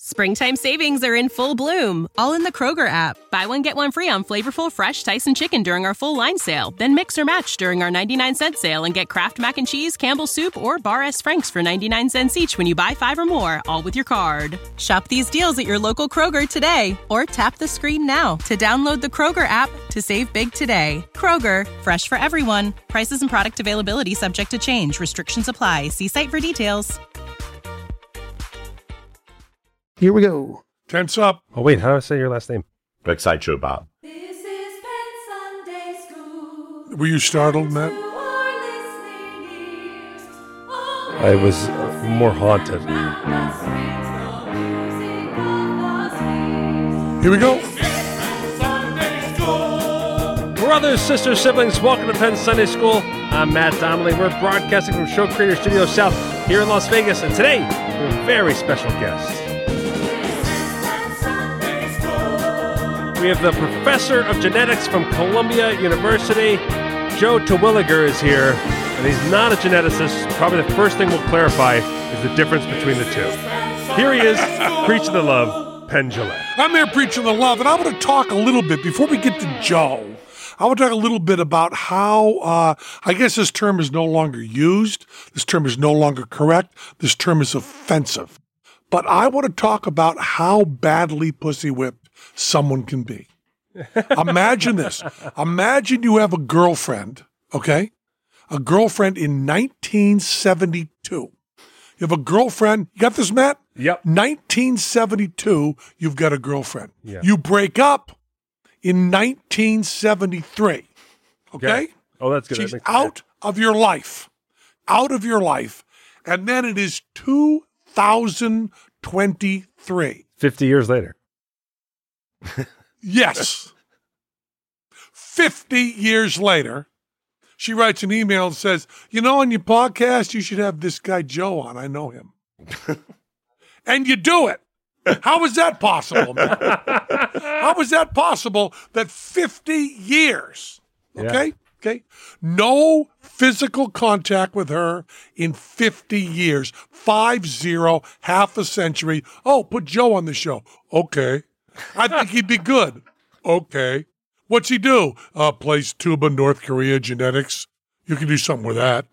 Springtime savings are in full bloom, all in the Kroger app. Buy one, get one free on flavorful, fresh Tyson chicken during our full line sale. Then mix or match during our 99-cent sale and get Kraft Mac and Cheese, Campbell's Soup, or Bar S. Frank's for 99 cents each when you buy 5 or more, all with your card. Shop these deals at your local Kroger today, or tap the screen now to download the Kroger app to save big today. Kroger, fresh for everyone. Prices and product availability subject to change. Restrictions apply. See site for details. Here we go. Tense up. Oh, wait, how do I say your last name? Like Sideshow Bob. This is Penn Sunday School. Were you startled, Matt? I was more haunted. Here we go. Brothers, sisters, siblings, welcome to Penn Sunday School. I'm Matt Donnelly. We're broadcasting from Show Creator Studio South here in Las Vegas. And today, we have a very special guest. We have the professor of genetics from Columbia University. Joe Terwilliger is here, and he's not a geneticist. Probably the first thing we'll clarify is the difference between the two. Here he is, preaching the love, Penn Jillette. I'm here preaching the love, and I want to talk a little bit, before we get to Joe, I want to talk a little bit about how, I guess this term is no longer used. This term is no longer correct. This term is offensive. But I want to talk about how badly pussy-whipped someone can be. Imagine this. Imagine you have a girlfriend, okay? A girlfriend in 1972. You have a girlfriend. You got this, Matt? Yep. 1972, you've got a girlfriend. Yeah. You break up in 1973, okay? Oh, that's good. She's That makes out of your life. Out of your life. And then it is 2023. 50 years later. Yes. 50 years later, she writes an email and says, you know, on your podcast, you should have this guy Joe on. I know him. And you do it. How is that possible, man? How is that possible that 50 years, okay? Yeah. Okay. No physical contact with her in 50 years. 50, half a century. Oh, put Joe on the show. Okay. I think he'd be good. Okay. What's he do? Plays tuba, North Korea, genetics. You can do something with that.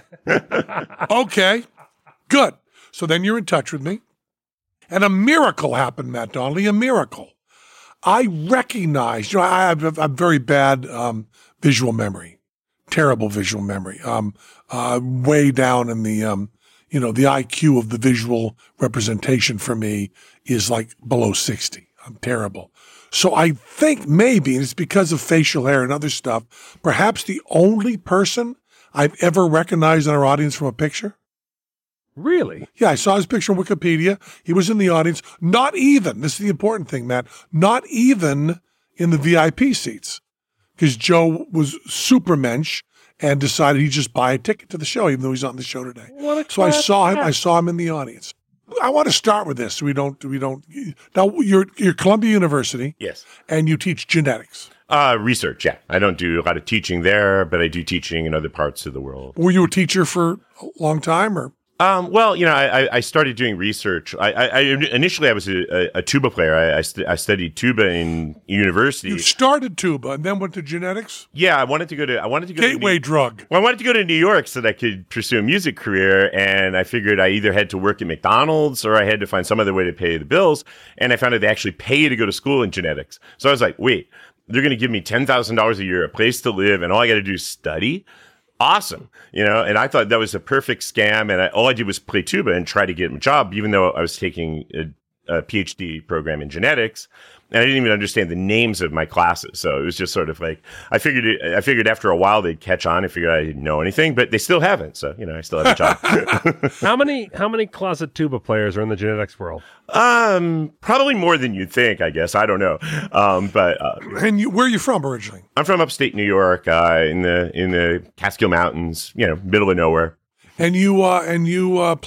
Okay. Good. So then you're in touch with me. And a miracle happened, Matt Donnelly, a miracle. I recognized, I have very bad visual memory, terrible visual memory, way down in the, the IQ of the visual representation for me is like below 60. I'm terrible. So I think maybe, and it's because of facial hair and other stuff, perhaps the only person I've ever recognized in our audience from a picture. Really? Yeah, I saw his picture on Wikipedia. He was in the audience. Not even, this is the important thing, Matt, not even in the VIP seats. Because Joe was super mensch and decided he'd just buy a ticket to the show, even though he's on the show today. So I saw him in the audience. I want to start with this so we don't. Now, you're Columbia University. Yes. And you teach genetics. Research, yeah. I don't do a lot of teaching there, but I do teaching in other parts of the world. Were you a teacher for a long time, or? Well, I started doing research. Initially I was a tuba player. I studied tuba in university. You started tuba and then went to genetics? Yeah, I wanted to go to Gateway drug. Well, I wanted to go to New York so that I could pursue a music career, and I figured I either had to work at McDonald's or I had to find some other way to pay the bills, and I found out they actually pay to go to school in genetics. So I was like, wait, they're going to give me $10,000 a year, a place to live, and all I got to do is study? Awesome. And I thought that was a perfect scam. And all I did was play tuba and try to get a job, even though I was taking a PhD program in genetics. And I didn't even understand the names of my classes. So it was just sort of like, I figured after a while they'd catch on. I figured I didn't know anything, but they still haven't. So, I still have a job. How many closet tuba players are in the genetics world? Probably more than you'd think, I guess. I don't know. And where are you from originally? I'm from upstate New York, in the Catskill Mountains, middle of nowhere. And you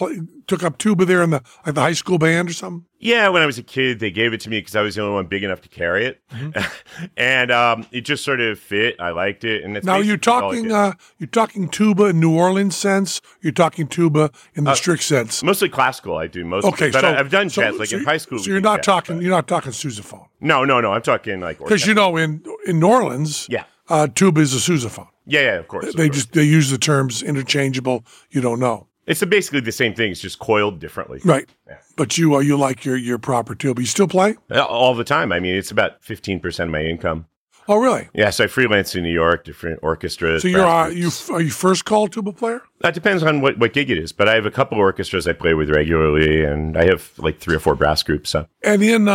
took up tuba there in the high school band or something? Yeah, when I was a kid, they gave it to me because I was the only one big enough to carry it, and it just sort of fit. I liked it, and it's Now you're talking tuba in New Orleans sense. You're talking tuba in the strict sense. mostly classical. I do most. Okay, but so I've done jazz in high school. So you're not talking sousaphone No. I'm talking like because in New Orleans, Yeah. Tuba is a sousaphone. Yeah, of course. They use the terms interchangeable. You don't know. It's basically the same thing. It's just coiled differently. Right. Yeah. But you like your proper tuba. You still play? All the time. I mean, it's about 15% of my income. Oh, really? Yeah, so I freelance in New York, different orchestras. So are you first call tuba player? That depends on what gig it is, but I have a couple orchestras I play with regularly, and I have like 3 or 4 brass groups. So. And in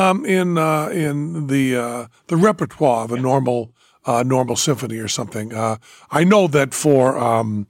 the repertoire, the normal symphony or something, I know that for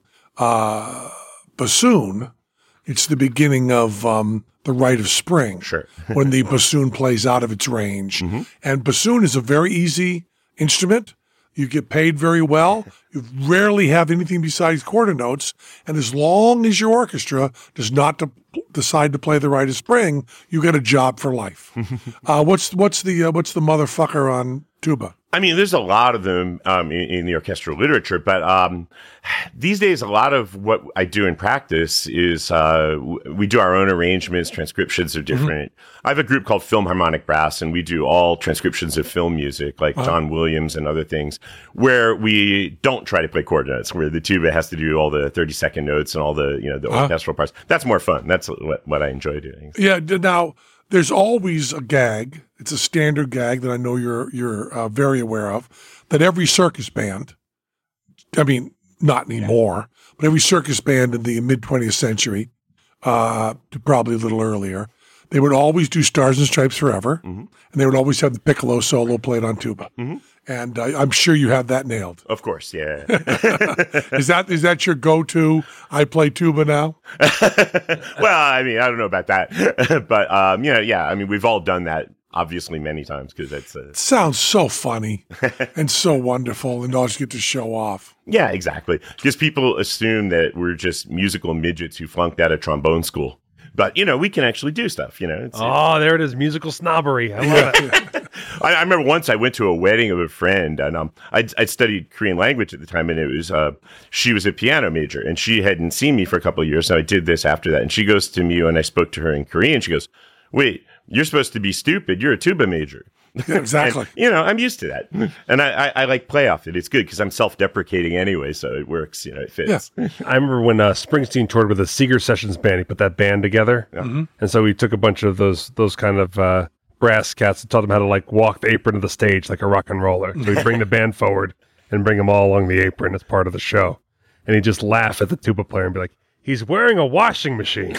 bassoon, it's the beginning of the Rite of Spring. Sure. When the bassoon plays out of its range. And bassoon is a very easy instrument. You get paid very well. You rarely have anything besides quarter notes. And as long as your orchestra does not decide to play the Rite of Spring, you get a job for life. What's the motherfucker on tuba? I mean, there's a lot of them in the orchestral literature, but these days, a lot of what I do in practice is we do our own arrangements. Transcriptions are different. I have a group called Film Harmonic Brass, and we do all transcriptions of film music, like John Williams and other things, where we don't try to play quarter notes, where the tuba has to do all the 30-second notes and all the the orchestral parts. That's more fun. That's what I enjoy doing. Yeah. Now, there's always a gag. It's a standard gag that I know you're very aware of, that every circus band, I mean, not anymore, but every circus band in the mid-20th century, probably a little earlier, they would always do Stars and Stripes Forever, and they would always have the piccolo solo played on tuba. And I'm sure you have that nailed. Of course, yeah. Is that your go-to? I play tuba now. Well, I mean, I don't know about that, but yeah. I mean, we've all done that, obviously, many times because it's. It sounds so funny and so wonderful, and always get to show off. Yeah, exactly. Because people assume that we're just musical midgets who flunked out of trombone school. But, we can actually do stuff, There it is, musical snobbery. I love it. I remember once I went to a wedding of a friend, and I'd studied Korean language at the time, and it was she was a piano major, and she hadn't seen me for a couple of years, so I did this after that. And she goes to me, and I spoke to her in Korean, she goes, "Wait, you're supposed to be stupid. You're a tuba major." Yeah, exactly. And, I'm used to that. And I like play off it. It's good because I'm self-deprecating anyway, so it works. It fits. Yeah. I remember when Springsteen toured with the Seeger Sessions band, he put that band together. And so we took a bunch of those kind of brass cats and taught them how to walk the apron of the stage like a rock and roller. So we'd bring the band forward and bring them all along the apron as part of the show. And he'd just laugh at the tuba player and be like, "He's wearing a washing machine."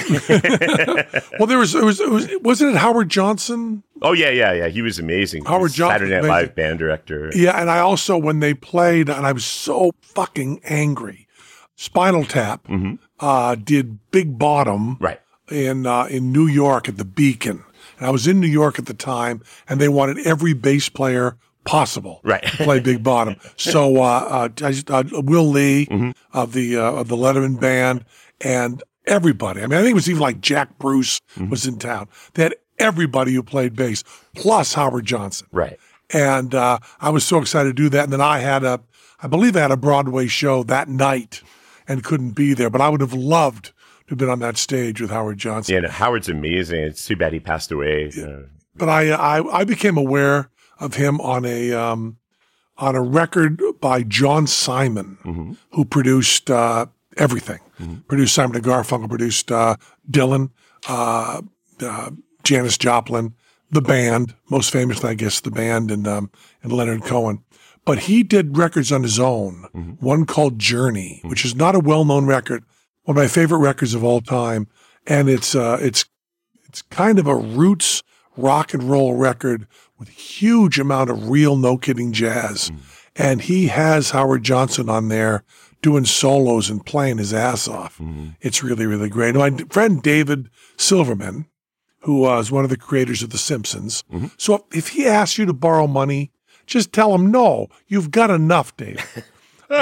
Well, wasn't it Howard Johnson? Oh, yeah. He was amazing. Howard Johnson. Saturday Night Live band director. Yeah, and I also, when they played, and I was so fucking angry, Spinal Tap did Big Bottom Right. in New York at the Beacon. And I was in New York at the time, and they wanted every bass player possible Right. to play Big Bottom. So Will Lee of the Letterman Band and everybody. I mean, I think it was even like Jack Bruce was in town. They had everybody who played bass, plus Howard Johnson. Right. And I was so excited to do that. And then I believe I had a Broadway show that night and couldn't be there. But I would have loved to have been on that stage with Howard Johnson. Yeah, no, Howard's amazing. It's too bad he passed away. But I became aware of him on a record by John Simon, who produced everything. Produced Simon and Garfunkel, produced Dylan, Janis Joplin, the band, most famously, I guess, the band and Leonard Cohen. But he did records on his own, one called Journey, which is not a well-known record, one of my favorite records of all time. And it's kind of a roots rock and roll record with a huge amount of real, no-kidding jazz. And he has Howard Johnson on there doing solos and playing his ass off. It's really, really great. My friend David Silverman, who was one of the creators of The Simpsons. So if he asks you to borrow money, just tell him, no, you've got enough, David.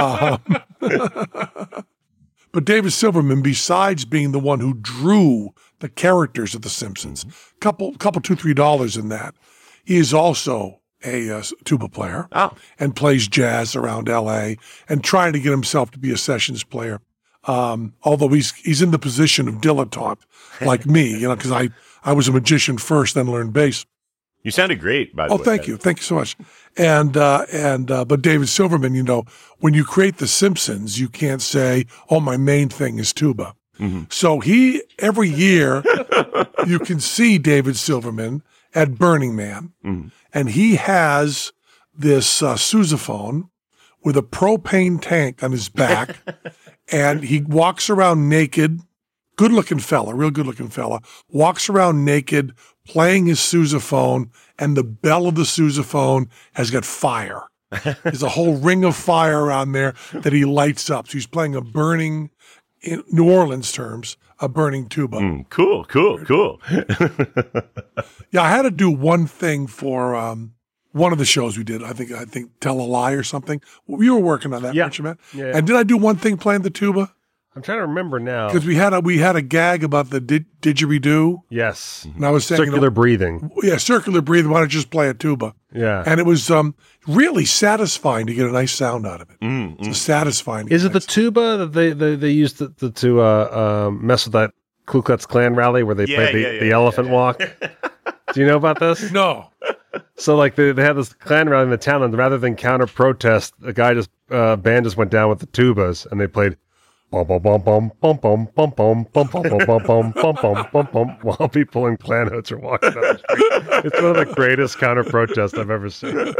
But David Silverman, besides being the one who drew the characters of The Simpsons. Couple, $2-3 in that. He is also a tuba player and plays jazz around L.A. and trying to get himself to be a sessions player. Although he's in the position of dilettante, like me, because I was a magician first, then learned bass. You sounded great, by the way. Oh, thank you so much. But David Silverman, when you create The Simpsons, you can't say, "Oh, my main thing is tuba." Mm-hmm. So every year, you can see David Silverman at Burning Man, and he has this sousaphone with a propane tank on his back, and he walks around naked. Good-looking fella, real good-looking fella, walks around naked, playing his sousaphone, and the bell of the sousaphone has got fire. There's a whole ring of fire around there that he lights up. So he's playing in New Orleans terms, a burning tuba. Cool. Yeah, I had to do one thing for one of the shows we did. I think Tell a Lie or something. You were working on that, weren't you, man? Yeah. And did I do one thing playing the tuba? I'm trying to remember now. Because we had a gag about the didgeridoo. Yes. And I was saying Circular breathing. Yeah, circular breathing. Why don't you just play a tuba? Yeah. And it was really satisfying to get a nice sound out of it. It's satisfying. Is it the tuba that they used to mess with that Ku Klux Klan rally where they played the elephant walk? Do you know about this? No. So like they had this Klan rally in the town, and rather than counter protest, the guy band just went down with the tubas, and they played bum bum bum bum bum bum bum bum bum bum bum bum bum bum bum bum while people in Klan hoods are walking down the street. It's one of the greatest counter protests I've ever seen.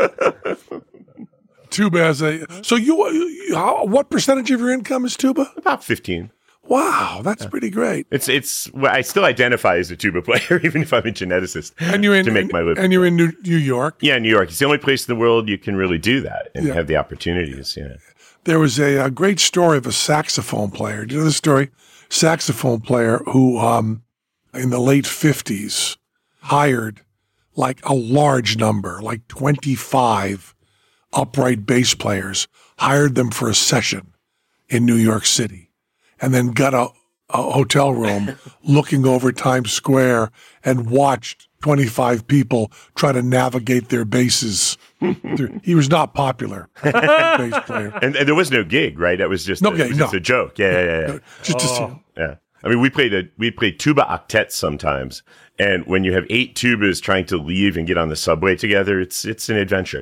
Tuba has so what percentage of your income is tuba? About 15. Wow, that's pretty great. Well, I still identify as a tuba player, even if I'm a geneticist. And you're in to make my living. And you're in New York. Yeah, New York. It's the only place in the world you can really do that and have the opportunities. Yeah. There was a great story of a saxophone player. Do you know the story? Saxophone player who, in the late 50s, hired like a large number, like 25 upright bass players, hired them for a session in New York City, and then got a hotel room looking over Times Square and watched 25 people try to navigate their basses. He was not popular bass player. And there was no gig, right? That was just a joke. Yeah. Yeah. I mean, we played tuba octets sometimes. And when you have 8 tubas trying to leave and get on the subway together, it's an adventure.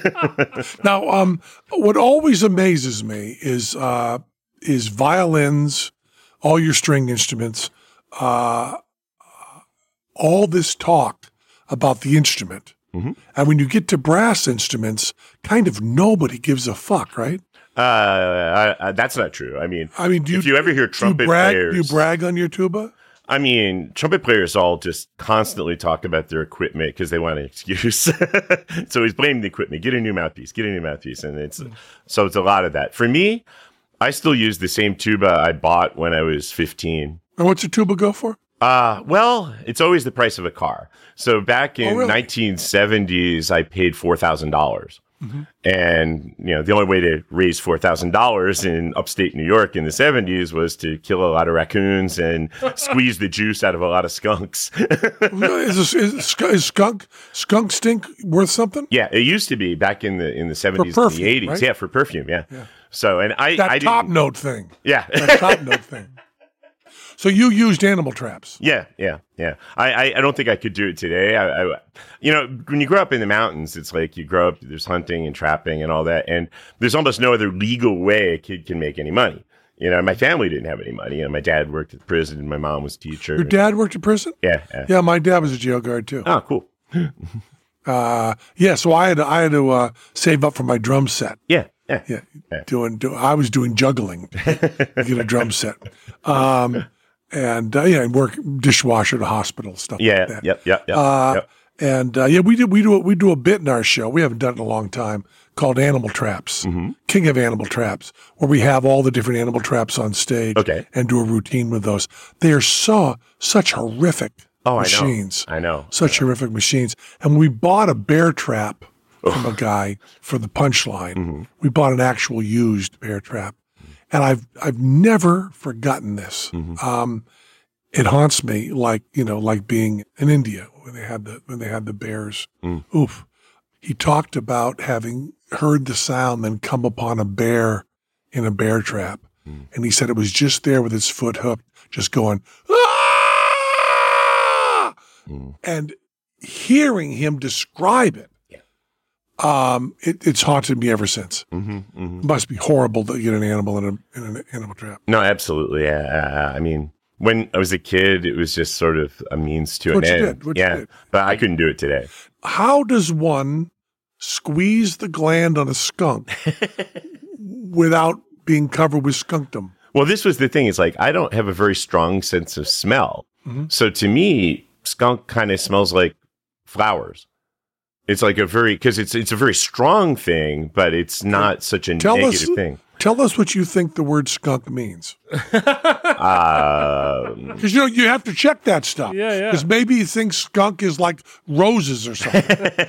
Now, what always amazes me is violins, all your string instruments, all this talk about the instrument. Mm-hmm. And when you get to brass instruments, kind of nobody gives a fuck, right? That's not true. I mean, if you ever hear trumpet players, do you brag on your tuba? I mean, trumpet players all just constantly talk about their equipment because they want an excuse. So he's blaming the equipment. Get a new mouthpiece. And it's a lot of that. For me, I still use the same tuba I bought when I was 15. And what's a tuba go for? Well, it's always the price of a car. So back in 1970s, I paid $4,000. Mm-hmm. And, the only way to raise $4,000 in upstate New York in the 70s was to kill a lot of raccoons and squeeze the juice out of a lot of skunks. Is skunk stink worth something? Yeah, it used to be back in the 70s perfume, and the 80s. Right? Yeah, for perfume, yeah. So, and I top note thing. Yeah. That top note thing. So you used animal traps. Yeah. I don't think I could do it today. When you grow up in the mountains, it's like you grow up, there's hunting and trapping and all that. And there's almost no other legal way a kid can make any money. My family didn't have any money. My dad worked at the prison and my mom was a teacher. Your dad worked at prison? Yeah. Yeah, my dad was a jail guard too. Oh, cool. So I had to save up for my drum set. Yeah. I was doing juggling to get a drum set. And work dishwasher at a hospital, stuff like that. Yep. And we do a bit in our show. We haven't done it in a long time, called Animal Traps, King of Animal Traps, where we have all the different animal traps on stage and do a routine with those. They are such horrific machines. I know. Such horrific machines. And we bought a bear trap from a guy for the punchline. Mm-hmm. We bought an actual used bear trap. And I've never forgotten this. Mm-hmm. it haunts me like being in India when they had the bears. Oof. He talked about having heard the sound, then come upon a bear in a bear trap. And he said it was just there with its foot hooked, just going, ah! And hearing him describe it, it's haunted me ever since. It must be horrible to get an animal in an animal trap. No, absolutely. I mean, when I was a kid, it was just sort of a means to an end. You did. But I couldn't do it today. How does one squeeze the gland on a skunk without being covered with skunkdom? Well, this was the thing. It's like, I don't have a very strong sense of smell. So to me, skunk kind of smells like flowers. It's like because it's a very strong thing, but it's not such a negative thing. Tell us what you think the word skunk means. Because you have to check that stuff. Yeah. Because maybe you think skunk is like roses or something.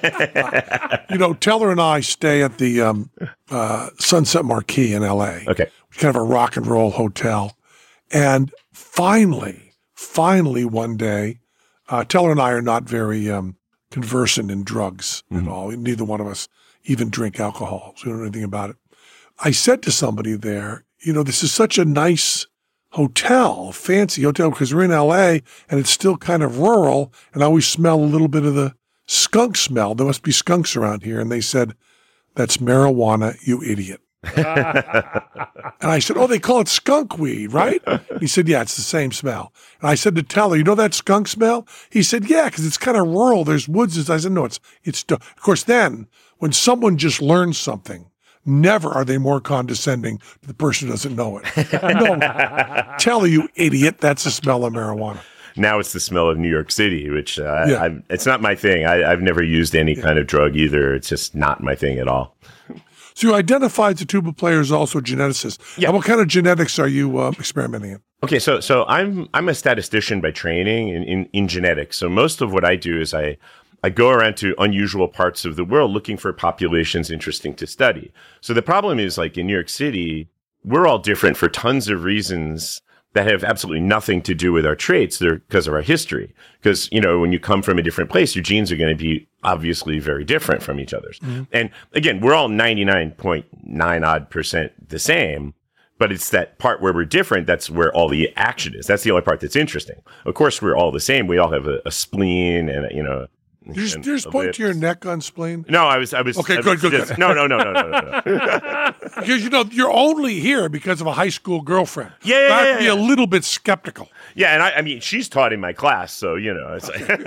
Teller and I stay at the Sunset Marquis in L.A. Okay, kind of a rock and roll hotel, and finally one day, Teller and I are not very conversant in drugs at all. Neither one of us even drink alcohol, so we don't know anything about it. I said to somebody there, this is such a nice hotel, fancy hotel, because we're in LA and it's still kind of rural, and I always smell a little bit of the skunk smell. There must be skunks around here. And they said, that's marijuana, you idiot. And I said, oh, they call it skunk weed, right? He said, yeah, it's the same smell. And I said to Teller, you know that skunk smell? He said, yeah, because it's kind of rural. There's woods. I said, no, it's of course, then when someone just learns something, never are they more condescending to the person who doesn't know it. No, Teller, you idiot, that's the smell of marijuana. Now it's the smell of New York City, which it's not my thing. I've never used any kind of drug either. It's just not my thing at all. So you identified the tuba player as also a geneticist. Yeah. And what kind of genetics are you experimenting in? Okay, so I'm a statistician by training in genetics. So most of what I do is I go around to unusual parts of the world looking for populations interesting to study. So the problem is, like in New York City, we're all different for tons of reasons that have absolutely nothing to do with our traits. They're because of our history. Because, when you come from a different place, your genes are going to be obviously very different from each other's. And again, we're all 99.9% the same, but it's that part where we're different. That's where all the action is. That's the only part that's interesting. Of course, we're all the same. We all have a spleen and, You just point to your neck on spleen? No, I was. Okay, good. No. Because, you're only here because of a high school girlfriend. Yeah. I have to be a little bit skeptical. Yeah, and I mean, she's taught in my class, so, it's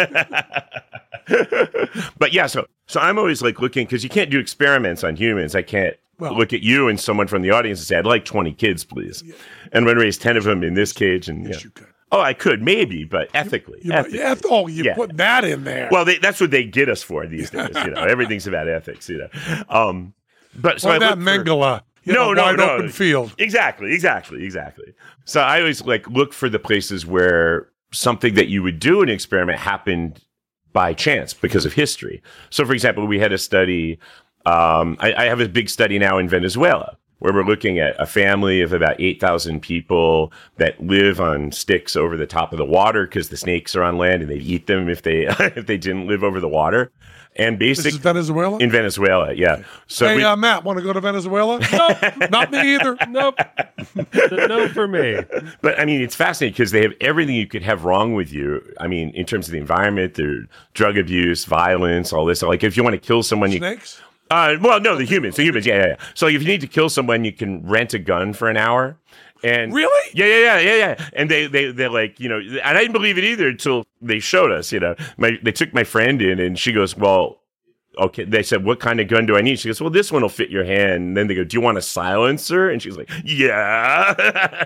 But yeah, so I'm always like looking, because you can't do experiments on humans. I can't look at you and someone from the audience and say, I'd like 20 kids, please. Yeah. And we'd raise 10 of them in this cage. And yes, you could. Oh, I could, maybe, but ethically. You put that in there. Well, that's what they get us for these days. Everything's about ethics. But so that Mengele, wide open field. Exactly. So I always look for the places where something that you would do an experiment happened by chance because of history. So, for example, we had a study. I have a big study now in Venezuela, where we're looking at a family of about 8,000 people that live on sticks over the top of the water because the snakes are on land and they'd eat them if they didn't live over the water. And this is Venezuela? In Venezuela, yeah. Okay. So hey, Matt, want to go to Venezuela? Nope, not me either. Nope. No for me. But, I mean, it's fascinating because they have everything you could have wrong with you. I mean, in terms of the environment, their drug abuse, violence, all this. Like, if you want to kill someone... Snakes? The humans, yeah. So if you need to kill someone, you can rent a gun for an hour. And really? Yeah. And they're like, and I didn't believe it either until they showed us, they took my friend in and she goes, well, okay. They said, what kind of gun do I need? She goes, well, this one will fit your hand. And then they go, do you want a silencer? And she's like, yeah.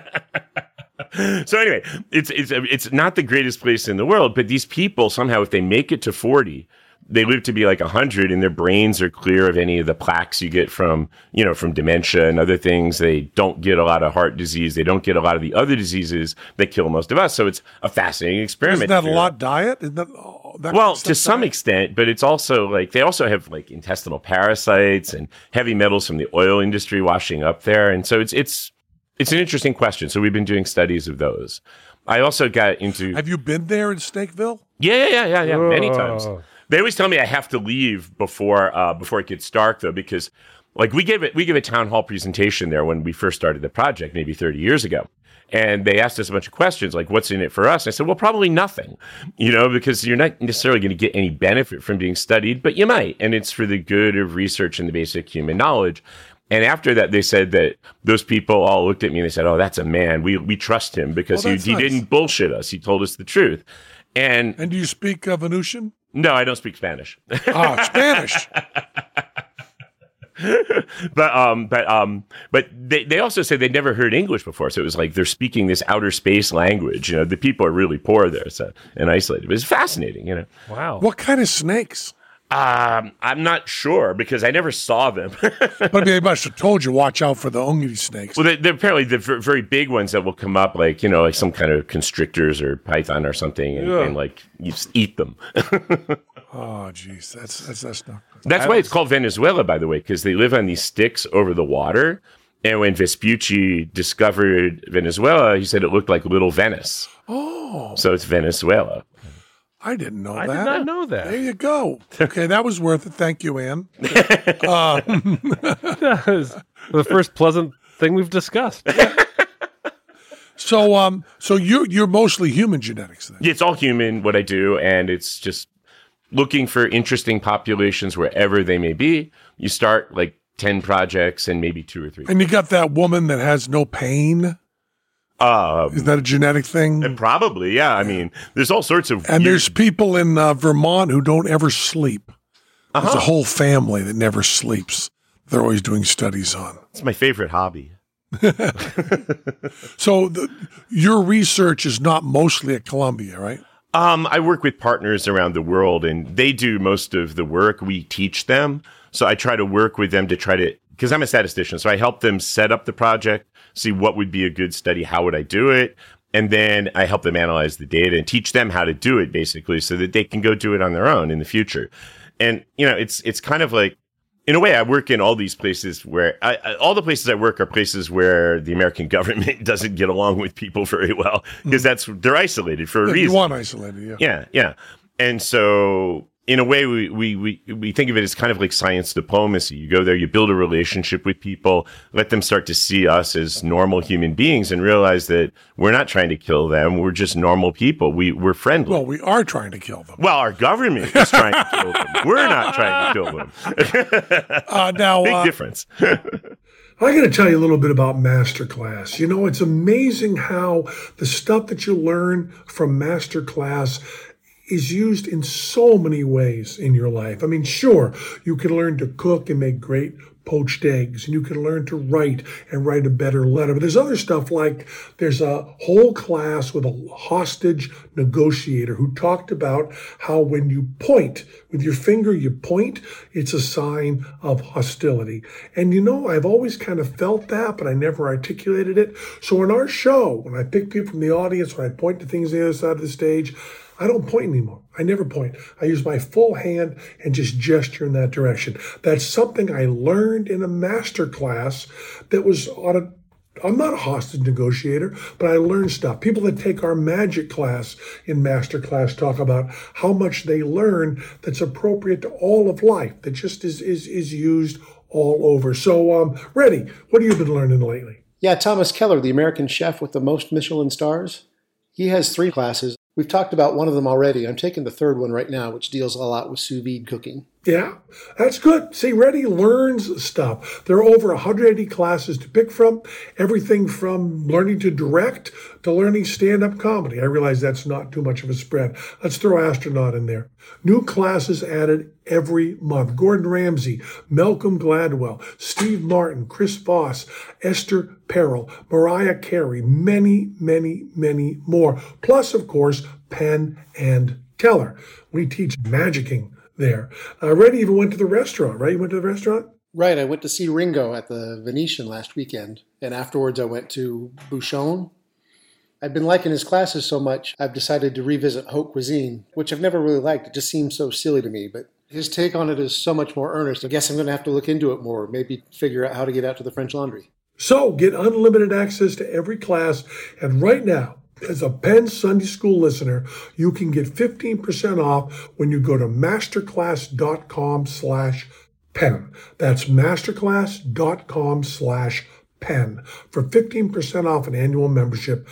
So anyway, it's not the greatest place in the world, but these people somehow, if they make it to 40, they live to be like 100 and their brains are clear of any of the plaques you get from dementia and other things. They don't get a lot of heart disease. They don't get a lot of the other diseases that kill most of us. So it's a fascinating experiment. Isn't that a lot diet? Isn't that well, to some extent, but it's also they also have intestinal parasites and heavy metals from the oil industry washing up there. And so it's an interesting question. So we've been doing studies of those. I also got into. Have you been there in Snakeville? Yeah. Many Oh. times. They always tell me I have to leave before it gets dark, though, because like we gave a town hall presentation there when we first started the project, maybe 30 years ago. And they asked us a bunch of questions like, what's in it for us? And I said, well, probably nothing, because you're not necessarily going to get any benefit from being studied, but you might. And it's for the good of research and the basic human knowledge. And after that, they said that those people all looked at me and they said, oh, that's a man. We trust him because he nice. didn't bullshit us. He told us the truth. And do you speak Venusian? no, I don't speak Spanish. Spanish. But they also said they'd never heard English before, so it was like they're speaking this outer space language. The people are really poor there, and isolated. But it's fascinating, Wow. What kind of snakes? I'm not sure because I never saw them. But they must have told you, watch out for the ungry snakes. Well, they're apparently the very big ones that will come up, like like some kind of constrictors or python or something, and like you just eat them. Oh, geez, that's not. That's why it's called Venezuela, by the way, because they live on these sticks over the water. And when Vespucci discovered Venezuela, he said it looked like Little Venice. Oh, So it's Venezuela. I didn't know I that. did not know that. There you go. Okay, that was worth it. Thank you, Ann. That is the first pleasant thing we've discussed. So you're mostly human genetics then. Yeah, it's all human, what I do, and it's just looking for interesting populations wherever they may be. You start like 10 projects and maybe 2 or 3. And you got that woman that has no pain. Is that a genetic thing? Probably, yeah. I mean, there's all sorts of And weird- there's people in Vermont who don't ever sleep. There's a whole family that never sleeps. They're always doing studies on. It's my favorite hobby. So your research is not mostly at Columbia, right? I work with partners around the world, and they do most of the work. We teach them. So I try to work with them to because I'm a statistician, so I help them set up the project, see what would be a good study, how would I do it, and then I help them analyze the data and teach them how to do it, basically, so that they can go do it on their own in the future. And, it's kind of like, in a way, I work in all these places where all the places I work are places where the American government doesn't get along with people very well because they're isolated for a reason. You want isolated, yeah. Yeah. And so, in a way, we think of it as kind of like science diplomacy. You go there, you build a relationship with people, let them start to see us as normal human beings and realize that we're not trying to kill them. We're just normal people. We're friendly. Well, we are trying to kill them. Well, our government is trying to kill them. We're not trying to kill them. Big difference. I got to tell you a little bit about Masterclass. It's amazing how the stuff that you learn from Masterclass is used in so many ways in your life. I mean, sure, you can learn to cook and make great poached eggs, and you can learn to write and write a better letter. But there's other stuff like there's a whole class with a hostage negotiator who talked about how when you point with your finger, it's a sign of hostility. And I've always kind of felt that, but I never articulated it. So in our show, when I pick people from the audience, when I point to things on the other side of the stage, I don't point anymore. I never point. I use my full hand and just gesture in that direction. That's something I learned in a master class that was I'm not a hostage negotiator, but I learned stuff. People that take our magic class in master class talk about how much they learn that's appropriate to all of life, that just is used all over. So, Reddy, what have you been learning lately? Yeah, Thomas Keller, the American chef with the most Michelin stars. He has 3 classes. We've talked about one of them already. I'm taking the 3rd one right now, which deals a lot with sous vide cooking. Yeah, that's good. See, Reddy learns stuff. There are over 180 classes to pick from, everything from learning to direct to learning stand-up comedy. I realize that's not too much of a spread. Let's throw astronaut in there. New classes added every month. Gordon Ramsay, Malcolm Gladwell, Steve Martin, Chris Voss, Esther Perel, Mariah Carey, many, many, many more. Plus, of course, Penn and Keller. We teach magicking there. Reddy even went to the restaurant, right? You went to the restaurant? Right. I went to see Ringo at the Venetian last weekend, and afterwards I went to Bouchon. I've been liking his classes so much, I've decided to revisit haute cuisine, which I've never really liked. It just seems so silly to me, but his take on it is so much more earnest. I guess I'm going to have to look into it more, maybe figure out how to get out to the French Laundry. So get unlimited access to every class, and right now, As a Penn Sunday School listener, you can get 15% off when you go to masterclass.com/Penn. That's masterclass.com/Penn for 15% off an annual membership.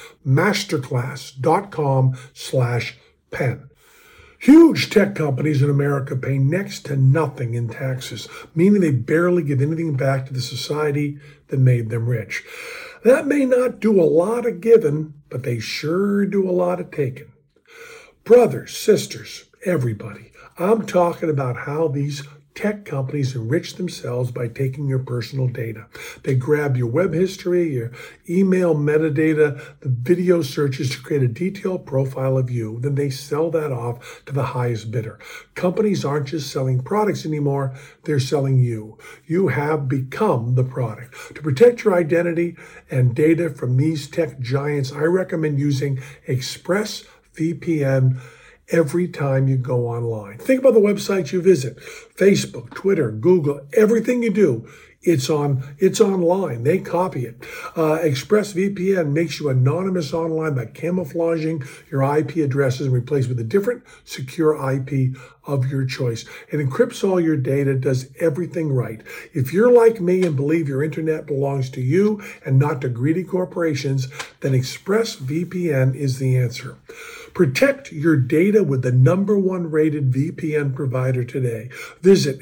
Masterclass.com/Penn. Huge tech companies in America pay next to nothing in taxes, meaning they barely give anything back to the society that made them rich. That may not do a lot of giving, but they sure do a lot of taking. Brothers, sisters, everybody, I'm talking about how these tech companies enrich themselves by taking your personal data. They grab your web history, your email metadata, the video searches to create a detailed profile of you. Then they sell that off to the highest bidder. Companies aren't just selling products anymore, they're selling you. You have become the product. To protect your identity and data from these tech giants, I recommend using ExpressVPN every time you go online. Think about the websites you visit, Facebook, Twitter, Google, everything you do, it's online. They copy it. ExpressVPN makes you anonymous online by camouflaging your IP addresses and replaced with a different secure IP of your choice. It encrypts all your data, does everything right. If you're like me and believe your internet belongs to you and not to greedy corporations, then ExpressVPN is the answer. Protect your data with the #1 rated VPN provider today. Visit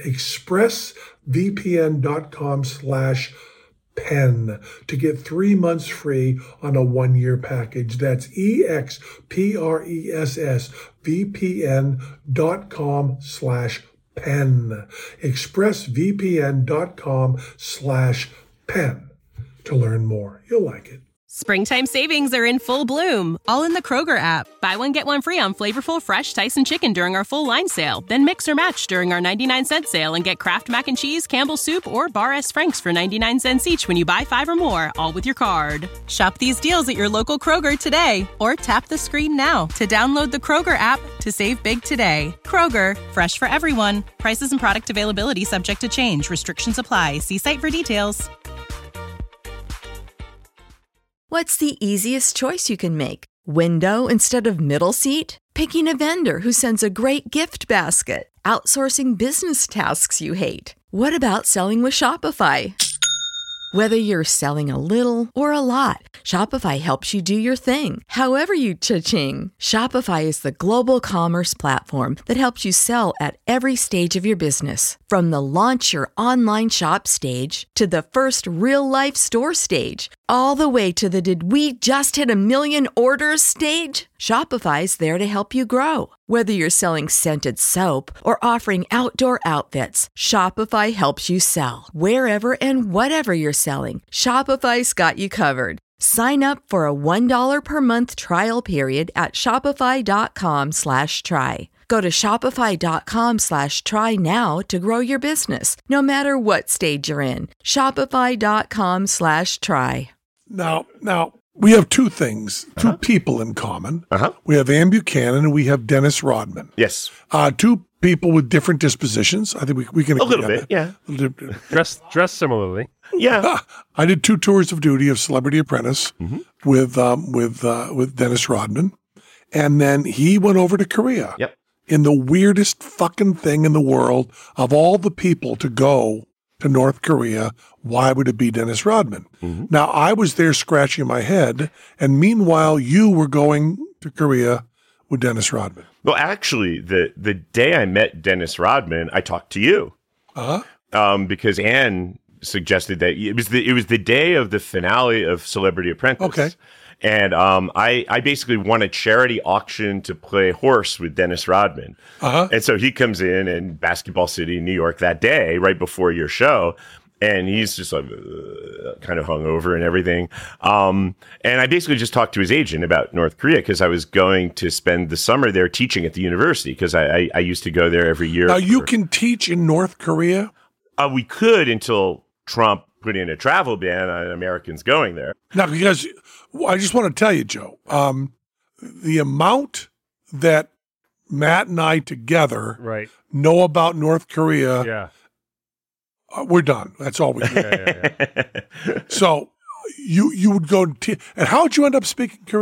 expressvpn.com/Penn to get 3 months free on a 1-year package. That's expressvpn.com/Penn. expressvpn.com/Penn to learn more. You'll like it. Springtime savings are in full bloom, all in the Kroger app. Buy one, get one free on flavorful, fresh Tyson chicken during our full line sale. Then mix or match during our 99-cent sale and get Kraft Mac and Cheese, Campbell's Soup, or Bar S. Frank's for 99 cents each when you buy 5 or more, all with your card. Shop these deals at your local Kroger today, or tap the screen now to download the Kroger app to save big today. Kroger, fresh for everyone. Prices and product availability subject to change. Restrictions apply. See site for details. What's the easiest choice you can make? Window instead of middle seat? Picking a vendor who sends a great gift basket? Outsourcing business tasks you hate? What about selling with Shopify? Whether you're selling a little or a lot, Shopify helps you do your thing, however you cha-ching. Shopify is the global commerce platform that helps you sell at every stage of your business. From the launch your online shop stage to the first real-life store stage, all the way to the did we just hit 1 million orders stage? Shopify's there to help you grow. Whether you're selling scented soap or offering outdoor outfits, Shopify helps you sell. Wherever and whatever you're selling, Shopify's got you covered. Sign up for a $1 per month trial period at shopify.com/try. Go to shopify.com/try now to grow your business, no matter what stage you're in. Shopify.com/try. Now, we have two things, two people in common. We have Ann Buchanan and we have Dennis Rodman. Yes. Two people with different dispositions. I think we can A little bit, yeah. Dress similarly. Yeah. I did 2 tours of duty of Celebrity Apprentice with Dennis Rodman, and then he went over to Korea. Yep. In the weirdest fucking thing in the world, of all the people to go to North Korea, why would it be Dennis Rodman? Now, I was there scratching my head, and meanwhile, you were going to Korea with Dennis Rodman. Well, actually, the day I met Dennis Rodman, I talked to you. Because Ann suggested that it was the day of the finale of Celebrity Apprentice. Okay. And I basically won a charity auction to play horse with Dennis Rodman. And so he comes in Basketball City, New York that day, right before your show. And he's just like kind of hungover and everything. And I basically just talked to his agent about North Korea because I was going to spend the summer there teaching at the university because I used to go there every year. Now, you can teach in North Korea? We could until Trump put in a travel ban on Americans going there. Now, because I just want to tell you, Joe, the amount that Matt and I together know about North Korea, we're done. That's all we do. So you would go and how would you end up speaking Korean?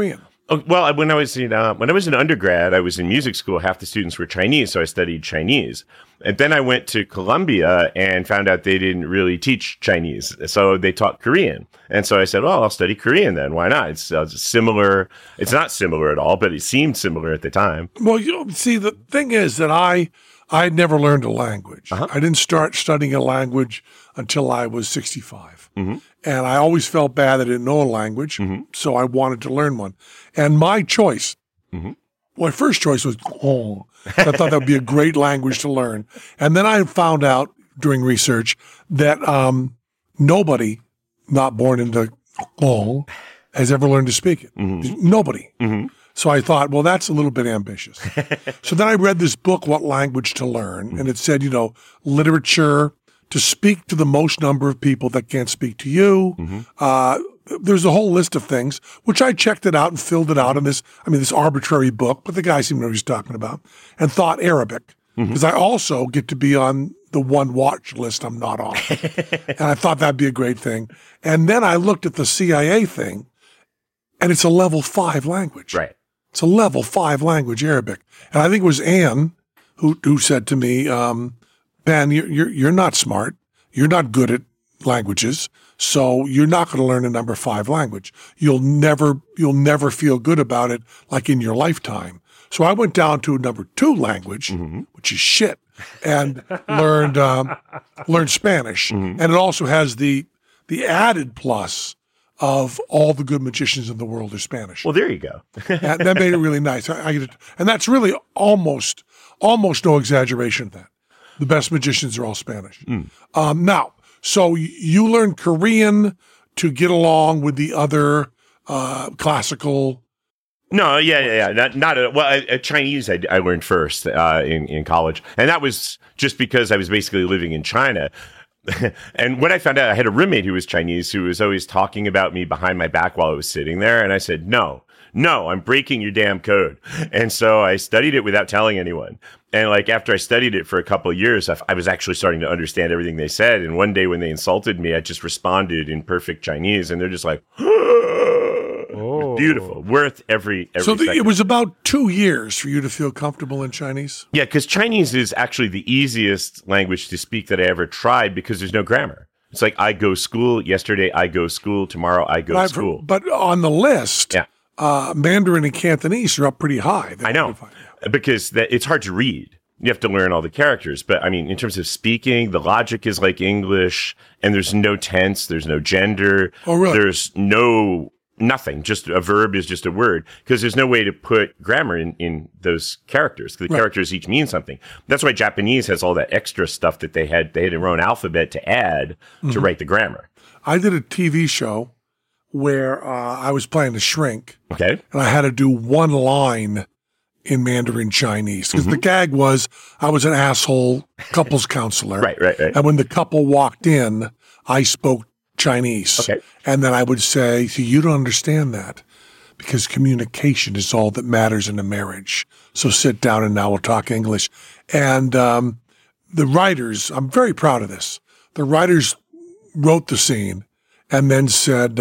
Oh, well, when I was in undergrad, I was in music school. Half the students were Chinese, so I studied Chinese. And then I went to Columbia and found out they didn't really teach Chinese, so they taught Korean. And so I said, "Well, I'll study Korean then. Why not? It's similar. It's not similar at all, but it seemed similar at the time." Well, see, the thing is that I had never learned a language. I didn't start studying a language until I was 65. And I always felt bad that I didn't know a language, so I wanted to learn one. And my choice, my first choice was Gong. I thought that would be a great language to learn. And then I found out during research that nobody not born into Gong has ever learned to speak it. Nobody. So I thought, well, that's a little bit ambitious. So then I read this book, What Language to Learn, and it said, literature to speak to the most number of people that can't speak to you. There's a whole list of things, which I checked it out and filled it out in this arbitrary book, but the guy seemed to know what he's talking about, and thought Arabic, because I also get to be on the one watch list I'm not on. And I thought that'd be a great thing. And then I looked at the CIA thing, and it's a level 5 language. Right. It's a level 5 language, Arabic. And I think it was Anne who said to me, Ben, you're not smart. You're not good at languages. So you're not going to learn a number 5 language. You'll never feel good about it like in your lifetime. So I went down to a number 2 language, which is shit, and learned Spanish. And it also has the added plus of all the good magicians in the world are Spanish. Well, there you go. And that made it really nice. And that's really almost no exaggeration of that. The best magicians are all Spanish. Now, so you learn Korean to get along with the other classical. No, yeah. Not Chinese. I learned first in college, and that was just because I was basically living in China. And when I found out, I had a roommate who was Chinese who was always talking about me behind my back while I was sitting there, and I said, "No, I'm breaking your damn code." And so I studied it without telling anyone. And after I studied it for a couple of years, I was actually starting to understand everything they said. And one day when they insulted me, I just responded in perfect Chinese, and they're just like, "Oh, beautiful, worth every So second." It was about 2 years for you to feel comfortable in Chinese? Yeah, because Chinese is actually the easiest language to speak that I ever tried because there's no grammar. It's like, I go school, yesterday I go school, tomorrow I go school. But on the list, Mandarin and Cantonese are up pretty high. I know, because it's hard to read. You have to learn all the characters. But I mean, in terms of speaking, the logic is like English, and there's no tense, there's no gender. Oh, really? There's nothing. Just a verb is just a word, because there's no way to put grammar in those characters. The characters each mean something. That's why Japanese has all that extra stuff that they had their own alphabet to add to write the grammar. I did a TV show where I was playing the shrink. Okay. And I had to do one line in Mandarin Chinese, because the gag was I was an asshole couples counselor. Right. And when the couple walked in, I spoke Chinese. Okay. And then I would say, "See, you don't understand that, because communication is all that matters in a marriage. So sit down and now we'll talk English." And the writers, I'm very proud of this, the writers wrote the scene and then said,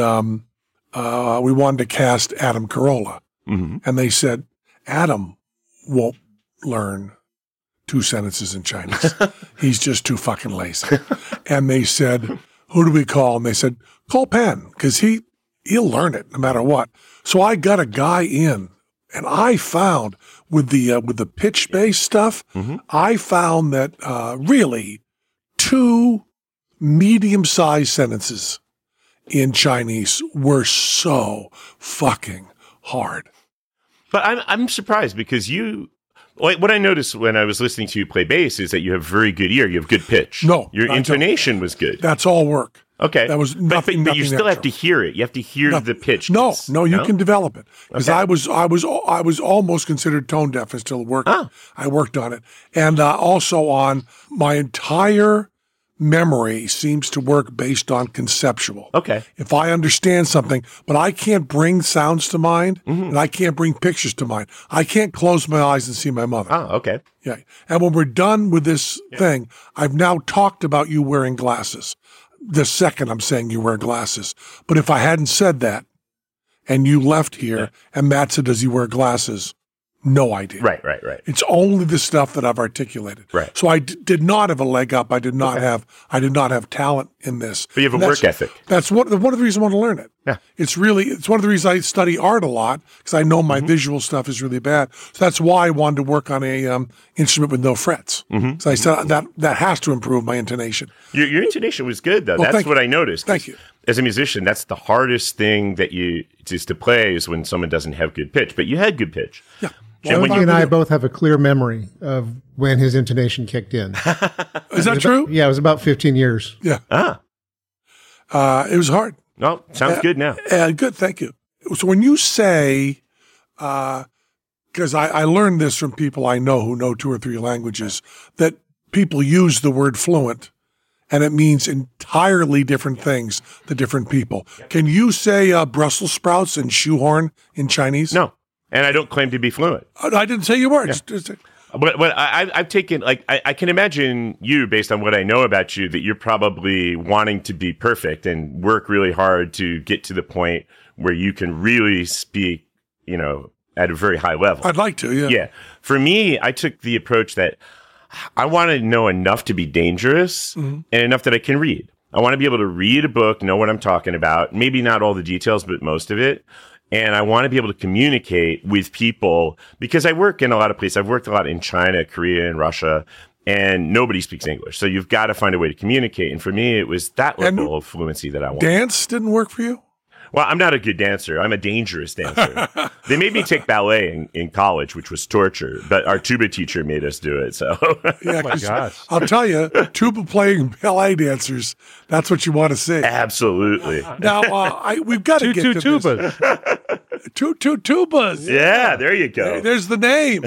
we wanted to cast Adam Carolla. And they said, "Adam won't learn 2 sentences in Chinese. He's just too fucking lazy." And they said, "Who do we call?" And they said, "Call Penn, because he'll learn it no matter what." So I got a guy in, and I found with the pitch-based stuff, I found that really 2 medium-sized sentences in Chinese were so fucking hard. But I'm surprised, because what I noticed when I was listening to you play bass is that you have very good ear. You have good pitch. No, your intonation was good. That's all work. Okay, that was nothing. But you still have to extra. hear it. You have to hear the pitch. No, you can develop it, because Okay. I was almost considered tone deaf and still working. Oh. I worked on it, and also on my entire memory seems to work based on conceptual. Okay. If I understand something, but I can't bring sounds to mind, and I can't bring pictures to mind. I can't close my eyes and see my mother. Oh, okay. Yeah. And when we're done with this thing, I've now talked about you wearing glasses. The second I'm saying you wear glasses. But if I hadn't said that, and you left here, and Matt said, does he wear glasses? No idea. Right. It's only the stuff that I've articulated. Right. So I did not have a leg up. I did not have talent in this. But you have a work ethic. That's one of the reasons I want to learn it. Yeah. It's one of the reasons I study art a lot, because I know my visual stuff is really bad. So that's why I wanted to work on a instrument with no frets. So I said that has to improve my intonation. Your intonation was good, though. Well, that's what I noticed. Thank you. As a musician, that's the hardest thing to play is when someone doesn't have good pitch. But you had good pitch. Yeah. And He and I both have a clear memory of when his intonation kicked in. Is that true? Yeah, it was about 15 years. Yeah. It was hard. No, sounds good now. Good, thank you. So when you say, because I learned this from people I know who know 2 or 3 languages, that people use the word fluent, and it means entirely different things to different people. Can you say Brussels sprouts and shoehorn in Chinese? No. And I don't claim to be fluent. I didn't say you were. Yeah. Just- But I've taken, like, I can imagine you, based on what I know about you, that you're probably wanting to be perfect and work really hard to get to the point where you can really speak, at a very high level. I'd like to, yeah. Yeah. For me, I took the approach that I want to know enough to be dangerous and enough that I can read. I want to be able to read a book, know what I'm talking about, maybe not all the details, but most of it. And I want to be able to communicate with people because I work in a lot of places. I've worked a lot in China, Korea, and Russia, and nobody speaks English. So you've got to find a way to communicate. And for me, it was that level of fluency that I wanted. Dance didn't work for you? Well, I'm not a good dancer. I'm a dangerous dancer. They made me take ballet in college, which was torture, but our tuba teacher made us do it. So, Yeah, my gosh. I'll tell you, tuba playing ballet dancers, that's what you want to see. absolutely. Now, we've got to get to tubas. this. Two tubas. Yeah, there you go. There's the name.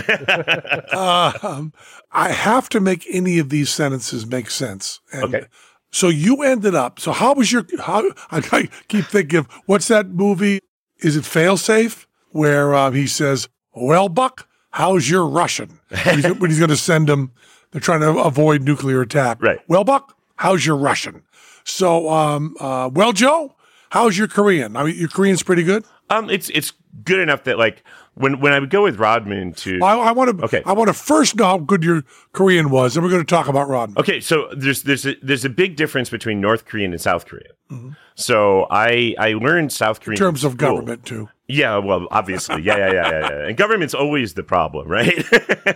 I have to make any of these sentences make sense. And Okay. So you ended up, so how I keep thinking of, what's that movie? Is it Failsafe? Where he says, well, Buck, how's your Russian? When he's going to send him, they're trying to avoid nuclear attack. Right. Well, Buck, how's your Russian? So, well, Joe, how's your Korean? I mean, your Korean's pretty good? It's good enough that, like, when I would go with Rodman to I want to. Okay. I want to first know how good your Korean was, and we're going to talk about Rodman. Okay, so there's a big difference between North Korean and South Korean. So I learned South Korean In terms of school. government too. Yeah, well, obviously, yeah. And government's always the problem, right?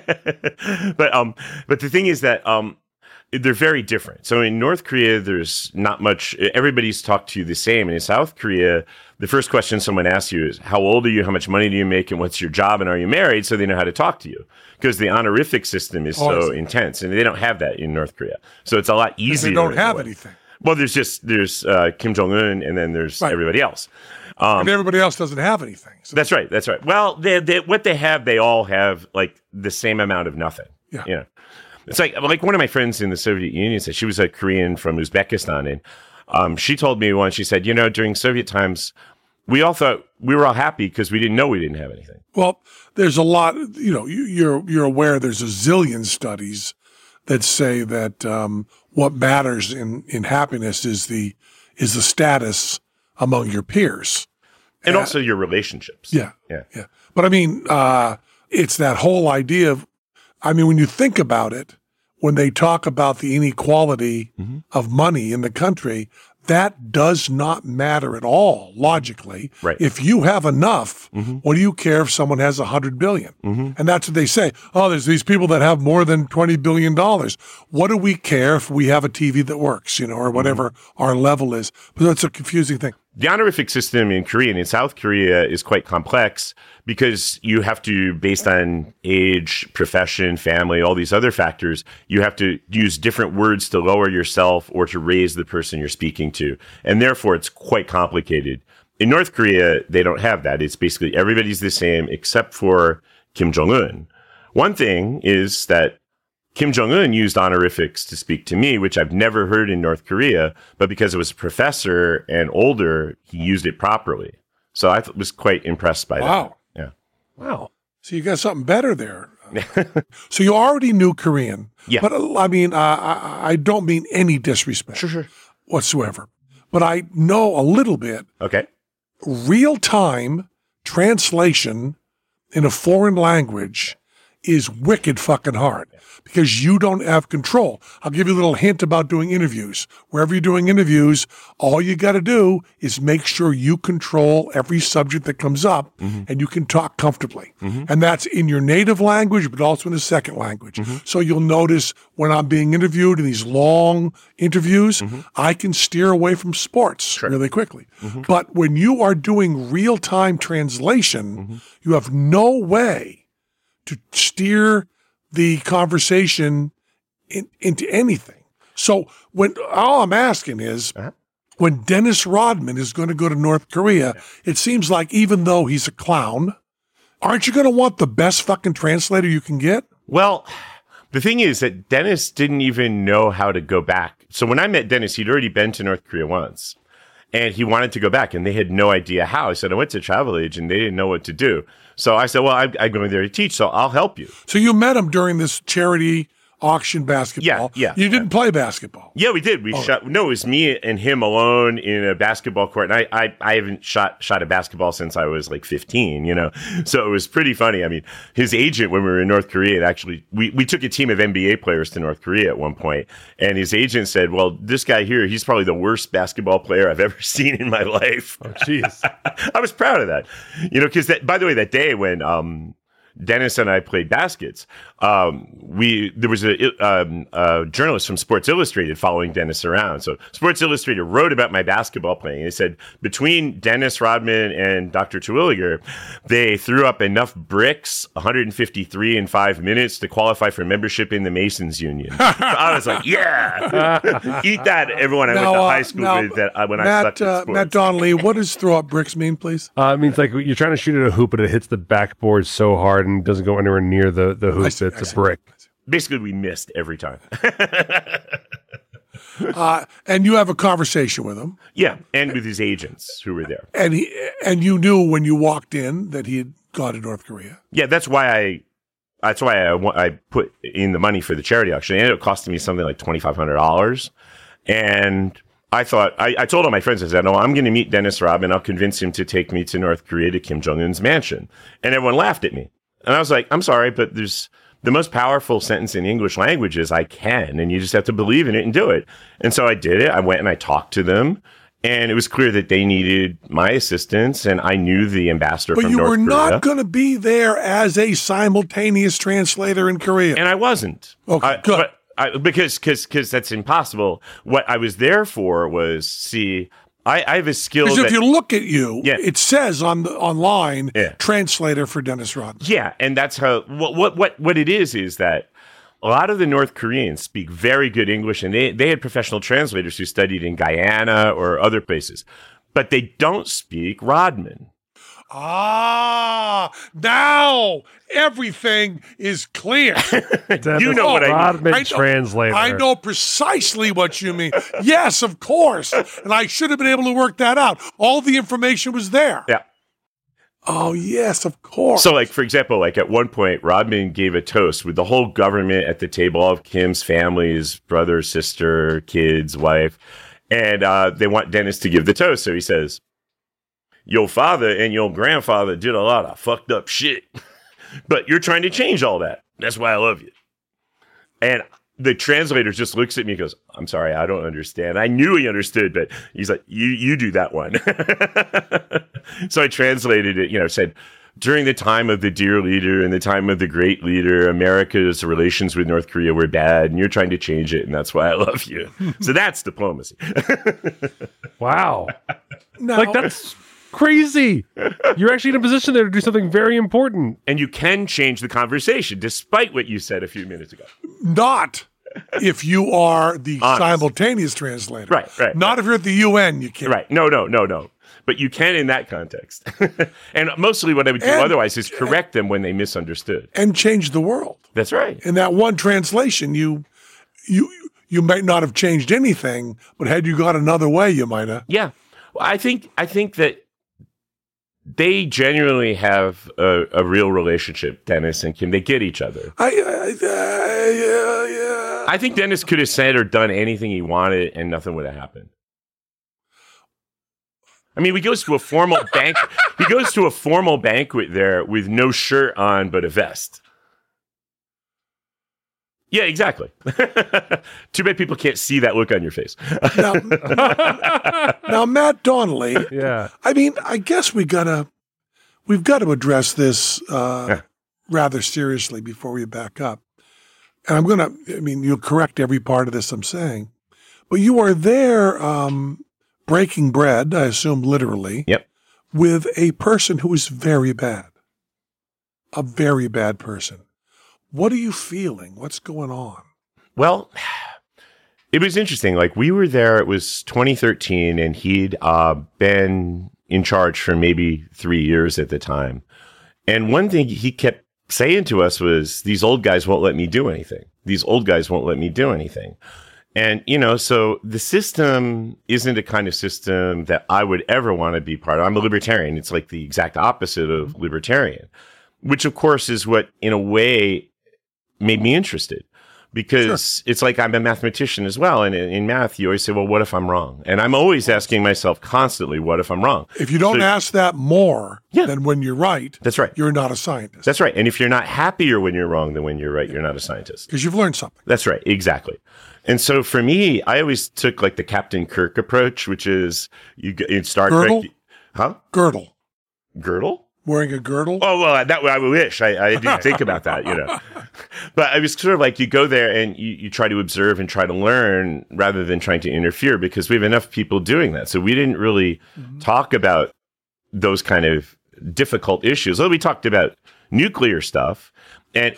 But the thing is that they're very different. So in North Korea, there's not much. Everybody's talked to you the same. And in South Korea, the first question someone asks you is, how old are you? How much money do you make? And what's your job? And are you married? So they know how to talk to you. Because the honorific system is so intense. And they don't have that in North Korea. So it's a lot easier. They don't in a have way. anything. Well, there's Kim Jong-un, and then there's everybody else. And everybody else doesn't have anything. So That's right. Well, what they have, they all have, like, the same amount of nothing. Yeah. It's like one of my friends in the Soviet Union said, she was a Korean from Uzbekistan, and she told me once, she said, during Soviet times, we all thought we were all happy because we didn't know we didn't have anything. Well, there's a lot, you're aware there's a zillion studies that say that what matters in happiness is the status among your peers. And also your relationships. Yeah. Yeah. But I mean, it's that whole idea of, when you think about it, when they talk about the inequality of money in the country, that does not matter at all, logically. Right. If you have enough, what do you care if someone has 100 billion? And that's what they say. Oh, there's these people that have more than $20 billion. What do we care if we have a TV that works, or whatever our level is? But that's a confusing thing. The honorific system in Korea and in South Korea is quite complex because you have to, based on age, profession, family, all these other factors, you have to use different words to lower yourself or to raise the person you're speaking to. And therefore, it's quite complicated. In North Korea, they don't have that. It's basically everybody's the same except for Kim Jong-un. One thing is that Kim Jong-un used honorifics to speak to me, which I've never heard in North Korea, but because it was a professor and older, he used it properly. So I was quite impressed by that. Wow. Yeah. Wow. So you got something better there. So you already knew Korean. Yeah. But I don't mean any disrespect Sure. whatsoever. But I know a little bit. Okay. real-time translation in a foreign language is wicked fucking hard because you don't have control. I'll give you a little hint about doing interviews. Wherever you're doing interviews, all you got to do is make sure you control every subject that comes up and you can talk comfortably. And that's in your native language, but also in a second language. So you'll notice when I'm being interviewed in these long interviews, I can steer away from sports really quickly. But when you are doing real-time translation, you have no way to steer the conversation into anything. So when all I'm asking is, when Dennis Rodman is going to go to North Korea, it seems like even though he's a clown, aren't you going to want the best fucking translator you can get? Well, the thing is that Dennis didn't even know how to go back. So when I met Dennis, he'd already been to North Korea once. And he wanted to go back, and they had no idea how. I said, I went to Travel Age, and they didn't know what to do. So I said, well, I'm going there to teach, so I'll help you. So you met him during this charity auction basketball. Yeah. You didn't play basketball. Yeah, we did. We shot. No, it was me and him alone in a basketball court. And I haven't shot a basketball since I was like 15, you know. So it was pretty funny. I mean, his agent, when we were in North Korea, actually, we took a team of NBA players to North Korea at one point, and his agent said, well, this guy here, he's probably the worst basketball player I've ever seen in my life. Oh, jeez. I was proud of that. You know, because by the way, that day when Dennis and I played baskets, there was a journalist from Sports Illustrated following Dennis around. So Sports Illustrated wrote about my basketball playing. They said between Dennis Rodman and Dr. Terwilliger, they threw up enough bricks, 153 in 5 minutes, to qualify for membership in the Masons Union. So I was like, yeah, eat that, everyone I went to high school with that when I sucked at sports. Matt Donnelly, what does throw up bricks mean, please? It means like you're trying to shoot at a hoop, but it hits the backboard so hard and doesn't go anywhere near the hoop. It's a brick. Basically, we missed every time. And you have a conversation with him. Yeah, and with his agents who were there. And you knew when you walked in that he had gone to North Korea. Yeah, that's why I put in the money for the charity auction. It ended up costing me something like $2,500. And I thought, I told all my friends, I said, no, I'm going to meet Dennis Rodman. I'll convince him to take me to North Korea to Kim Jong-un's mansion. And everyone laughed at me. And I was like, I'm sorry, but there's the most powerful sentence in the English language is I can, and you just have to believe in it and do it. And so I did it. I went and I talked to them, and it was clear that they needed my assistance, and I knew the ambassador from North Korea. But you were not going to be there as a simultaneous translator in Korea. And I wasn't. Okay, good. Because that's impossible. What I was there for was, I have a skill. Because if you look at you, yeah. It says online, translator for Dennis Rodman. Yeah, and that's how. What it is that a lot of the North Koreans speak very good English, and they had professional translators who studied in Guyana or other places, but they don't speak Rodman. Now everything is clear. You know what I mean. Translator. I know precisely what you mean. Yes, of course. And I should have been able to work that out. All the information was there. Yeah. Oh, yes, of course. So, like, for example, like at one point, Rodman gave a toast with the whole government at the table, all of Kim's family, his brother, sister, kids, wife. And they want Dennis to give the toast. So he says, your father and your grandfather did a lot of fucked up shit, but you're trying to change all that. That's why I love you. And the translator just looks at me and goes, I'm sorry, I don't understand. I knew he understood, but he's like, you do that one. So I translated it, said, during the time of the dear leader and the time of the great leader, America's relations with North Korea were bad, and you're trying to change it, and that's why I love you. So that's diplomacy. Wow. Now, that's crazy. You're actually in a position there to do something very important. And you can change the conversation, despite what you said a few minutes ago. Not if you are the simultaneous translator. Right. Not if you're at the UN, you can't. Right. No. But you can in that context. And mostly what I would do otherwise is correct them when they misunderstood. And change the world. That's right. In that one translation, you might not have changed anything, but had you gone another way, you might have. Yeah. Well, I think that they genuinely have a real relationship, Dennis and Kim. They get each other. I think Dennis could have said or done anything he wanted and nothing would have happened. I mean, he goes to a formal bank. He goes to a formal banquet there with no shirt on but a vest. Yeah, exactly. Too bad people can't see that look on your face. Now, Matt Donnelly. Yeah. I mean, I guess we've got to address this rather seriously before we back up. And you'll correct every part of this I'm saying, but you are there breaking bread, I assume literally, with a person who is very bad, a very bad person. What are you feeling? What's going on? Well, it was interesting. Like, we were there, it was 2013, and he'd been in charge for maybe 3 years at the time. And one thing he kept saying to us was, these old guys won't let me do anything. These old guys won't let me do anything. And, so the system isn't a kind of system that I would ever want to be part of. I'm a libertarian. It's like the exact opposite of libertarian, which, of course, is what, in a way, made me interested. Because it's like I'm a mathematician as well. And in math, you always say, well, what if I'm wrong? And I'm always asking myself constantly, what if I'm wrong? If you don't ask that more than when you're right, that's right. You're not a scientist. That's right. And if you're not happier when you're wrong than when you're right, you're not a scientist. Because you've learned something. That's right. Exactly. And so for me, I always took like the Captain Kirk approach, which is in Star Girdle? Trek. Huh? Girdle. Girdle? Wearing a girdle? Oh, well, I wish. I didn't think about that, But I was sort of like, you go there and you try to observe and try to learn rather than trying to interfere, because we have enough people doing that. So we didn't really talk about those kind of difficult issues. Although we talked about nuclear stuff. And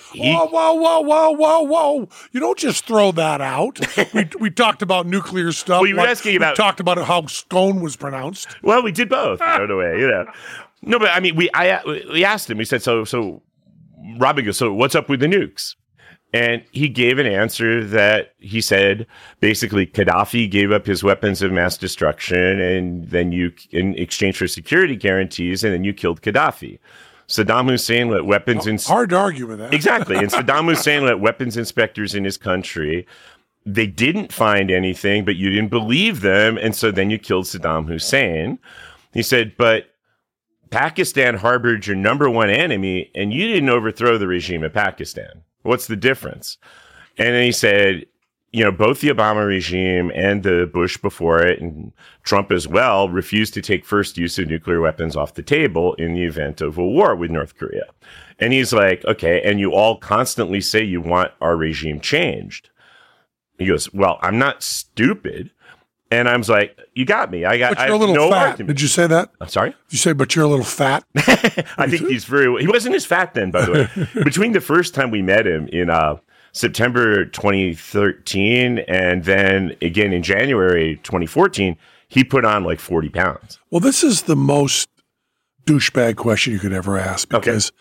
whoa. You don't just throw that out. we talked about nuclear stuff. Well, you were asking about... We talked about how scone was pronounced. Well, we did both, in a way, No, but I mean, we asked him. We said, so Robin goes, so what's up with the nukes? And he gave an answer that he said, basically, Gaddafi gave up his weapons of mass destruction, and then in exchange for security guarantees, and then you killed Gaddafi. Saddam Hussein let weapons... Hard to argue with that. Exactly. And Saddam Hussein let weapons inspectors in his country. They didn't find anything, but you didn't believe them, and so then you killed Saddam Hussein. He said, but Pakistan harbored your number one enemy, and you didn't overthrow the regime of Pakistan. What's the difference? And then he said, both the Obama regime and the Bush before it, and Trump as well, refused to take first use of nuclear weapons off the table in the event of a war with North Korea. And he's like, okay, and you all constantly say you want our regime changed. He goes, well, I'm not stupid. And I was like, you got me. But you're a little fat. Argument. Did you say that? I'm sorry? Did you say, but you're a little fat? I think he wasn't as fat then, by the way. Between the first time we met him in September 2013 and then again in January 2014, he put on like 40 pounds. Well, this is the most douchebag question you could ever ask, because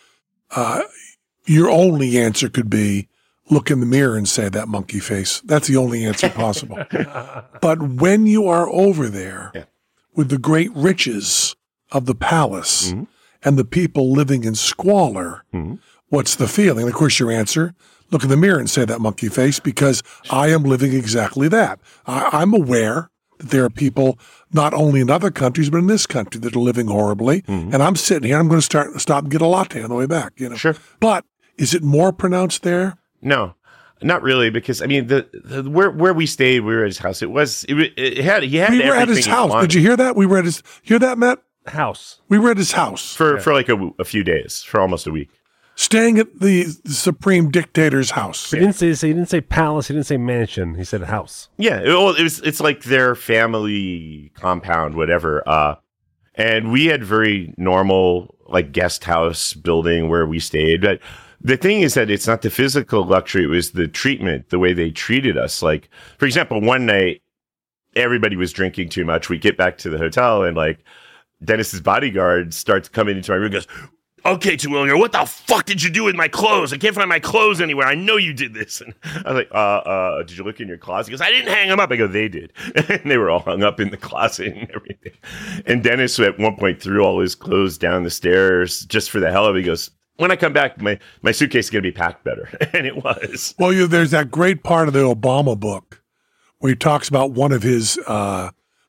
your only answer could be, look in the mirror and say, that monkey face. That's the only answer possible. But when you are over there with the great riches of the palace and the people living in squalor, what's the feeling? And of course, your answer, look in the mirror and say, that monkey face, because I am living exactly that. I'm aware that there are people not only in other countries, but in this country that are living horribly. And I'm sitting here, I'm going to stop and get a latte on the way back. Sure. But is it more pronounced there? No, not really, because I mean, where we stayed, we were at his house. He had We were at his house. Did you hear that? We were at his. Hear that, Matt? House. We were at his house for like a few days, for almost a week, staying at the supreme dictator's house. He didn't say palace. He didn't say mansion. He said house. Yeah, it's like their family compound, whatever. And we had very normal like guest house building where we stayed, but. The thing is that it's not the physical luxury, it was the treatment, the way they treated us. Like, for example, one night, everybody was drinking too much. We get back to the hotel, and, like, Dennis's bodyguard starts coming into my room and goes, okay, Terwilliger, what the fuck did you do with my clothes? I can't find my clothes anywhere. I know you did this. And I was like, did you look in your closet? He goes, I didn't hang them up. I go, they did. And they were all hung up in the closet and everything. And Dennis at one point threw all his clothes down the stairs just for the hell of it. He goes, when I come back, my suitcase is going to be packed better. And it was. Well, there's that great part of the Obama book where he talks about one of his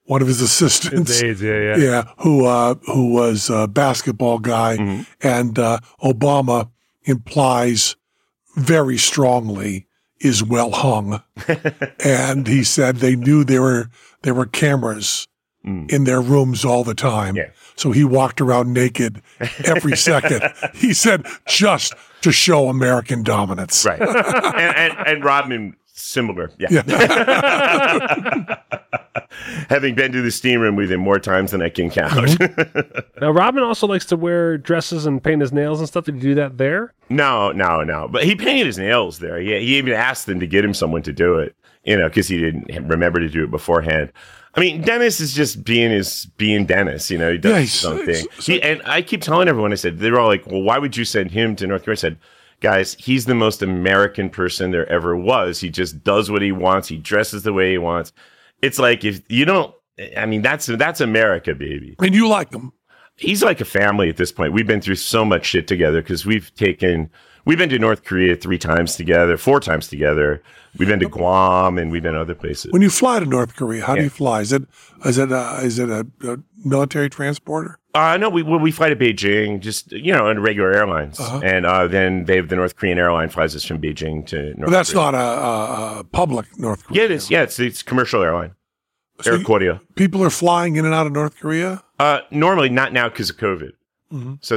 one of his assistants. His aides, yeah. who was a basketball guy, and Obama implies very strongly is well hung, and he said they knew there were cameras in their rooms all the time. Yeah. So he walked around naked every second. He said just to show American dominance. Right. and Rodman, similar. Yeah. Having been to the steam room with him more times than I can count. Now, Rodman also likes to wear dresses and paint his nails and stuff. Did he do that there? No. But he painted his nails there. He even asked them to get him someone to do it, because he didn't remember to do it beforehand. I mean, Dennis is just being Dennis, he does something. And I keep telling everyone, I said, they're all like, well, why would you send him to North Korea? I said, guys, he's the most American person there ever was. He just does what he wants. He dresses the way he wants. It's like, if you don't, that's America, baby. And you like him. He's like a family at this point. We've been through so much shit together because we've been to North Korea 4 times together. We've been to Guam and we've been other places. When you fly to North Korea, how do you fly? Is it a military transporter? No, we fly to Beijing, just on regular airlines, and then the North Korean airline flies us from Beijing to North Korea. But that's not a public North Korea. Yeah, it is. Yeah, it's a commercial airline. Air Korea. People are flying in and out of North Korea? Normally, not now because of COVID. Mm-hmm. So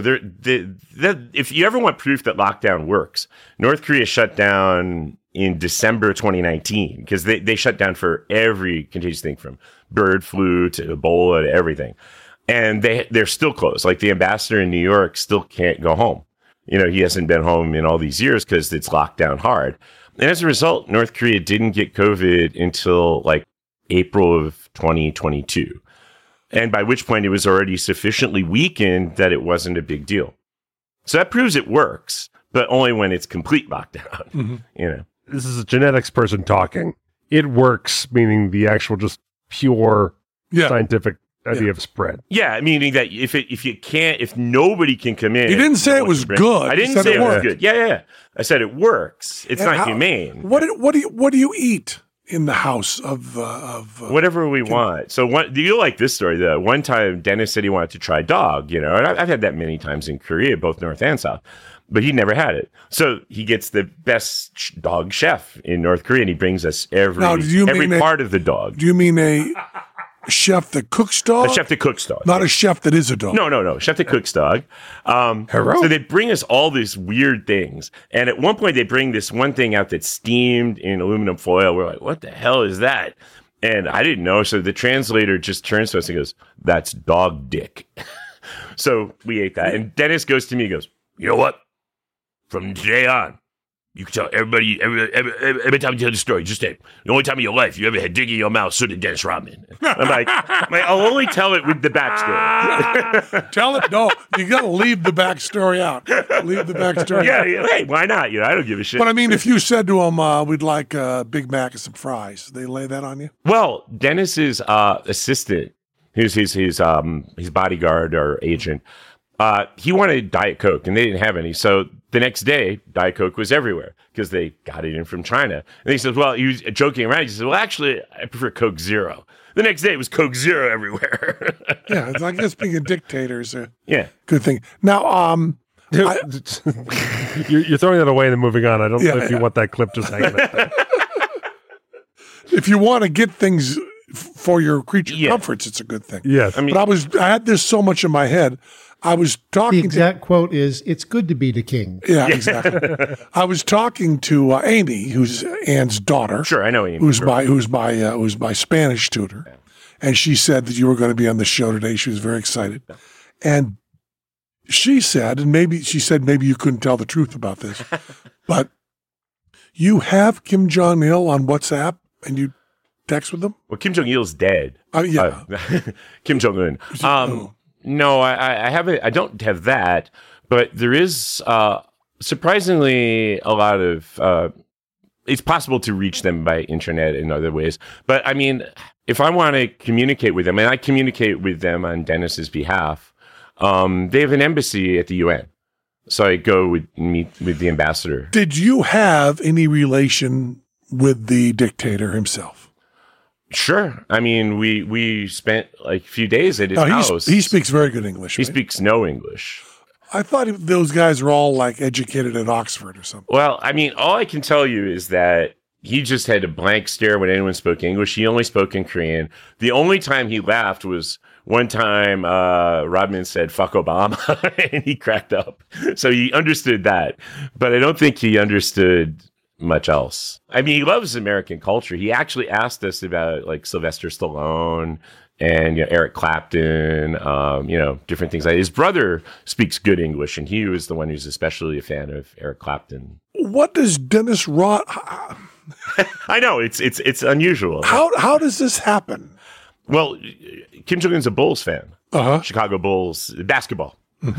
if you ever want proof that lockdown works, North Korea shut down in December 2019 because they shut down for every contagious thing from bird flu to Ebola to everything. And they're still closed. Like the ambassador in New York still can't go home. He hasn't been home in all these years because it's locked down hard. And as a result, North Korea didn't get COVID until like April of 2022. And by which point it was already sufficiently weakened that it wasn't a big deal. So that proves it works, but only when it's complete lockdown. Mm-hmm. This is a genetics person talking. It works, meaning the actual just pure scientific idea of spread. Yeah, meaning that if nobody can come in. You didn't say it was good. I didn't say it was good. Yeah. I said it works. It's not humane. What do you eat in the house of whatever we want? So you like this story? The one time Dennis said he wanted to try dog. And I've had that many times in Korea, both North and South. But he never had it. So he gets the best dog chef in North Korea, and he brings us every part of the dog. Do you mean a chef that cooks dog? A chef that cooks dog. Not a chef that is a dog. No. Chef that cooks dog. So they bring us all these weird things. And at one point, they bring this one thing out that's steamed in aluminum foil. We're like, what the hell is that? And I didn't know. So the translator just turns to us and goes, that's dog dick. So we ate that. And Dennis goes to me and goes, you know what? From today on, you can tell everybody, every time you tell the story, just say, the only time in your life you ever had dick in your mouth, so did Dennis Rodman. I'm like, I'll only tell it with the backstory. Tell it? No, you got to leave the backstory out. Leave the backstory out. Yeah, hey, why not? I don't give a shit. But I mean, if you said to them, we'd like a Big Mac and some fries, they lay that on you? Well, Dennis's assistant, who's his bodyguard or agent, he wanted Diet Coke, and they didn't have any. So the next day, Diet Coke was everywhere because they got it in from China. And he says, well, he was joking around. He says, well, actually, I prefer Coke Zero. The next day, it was Coke Zero everywhere. Yeah, it's like this being a dictator is a good thing. Now, you're throwing that away and then moving on. I don't know if you want that clip just hanging up there. If you want to get things for your creature comforts, it's a good thing. Yes. But I had this so much in my head. I was talking. The exact quote is, "It's good to be the king." Yeah, exactly. I was talking to Amy, who's Anne's daughter. Sure, I know Amy. Who's my Spanish tutor, and she said that you were going to be on the show today. She was very excited, and she said, maybe you couldn't tell the truth about this, but you have Kim Jong-il on WhatsApp and you text with him. Well, Kim Jong-il's dead. Yeah, Kim Jong-un. No, I haven't. I don't have that, but there is surprisingly a lot of. It's possible to reach them by internet in other ways, but I mean, if I want to communicate with them, and I communicate with them on Dennis's behalf, they have an embassy at the UN, so I go meet with the ambassador. Did you have any relation with the dictator himself? Sure. I mean, we spent like a few days at his house. He speaks very good English. He right? speaks no English. I thought those guys were all like educated at Oxford or something. Well, I mean, all I can tell you is that he just had a blank stare when anyone spoke English. He only spoke in Korean. The only time he laughed was one time Rodman said, "Fuck Obama," and he cracked up. So he understood that. But I don't think he understood much else. I mean, he loves American culture. He actually asked us about like Sylvester Stallone and Eric Clapton, different things. His brother speaks good English, and he was the one who's especially a fan of Eric Clapton. What does Dennis Rodman? I know it's unusual. How does this happen? Well, Kim Jong-un's a Bulls fan. Chicago Bulls basketball.